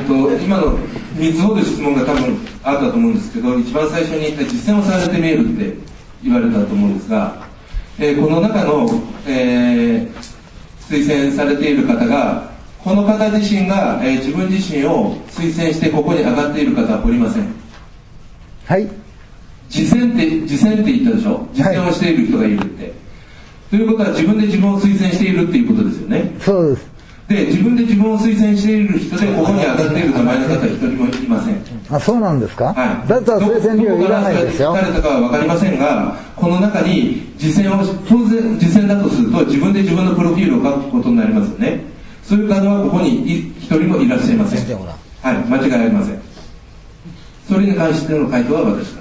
今の3つほど質問が多分あったと思うんですけど、一番最初に言った実践をされてみるって言われたと思うんですが、この中の、推薦されている方が、この方自身が、自分自身を推薦してここに上がっている方はおりません。 はい。 実践って言ったでしょ。実践をしている人がいるって、はい、ということは自分で自分を推薦しているっていうことですよね。 そうです。 で、自分で自分を推薦している人でここに上がっている名前の方は一人もいません。 あ、そうなんですか。 はい。 だったら推薦料いらないですよ。 どこから誰かは分かりませんが、この中に実践を、当然実践だとすると自分で自分のプロフィールを書くことになりますよね。そういう方はここに一人もいらっしゃいません。はい、間違いありません。それに関しての回答は私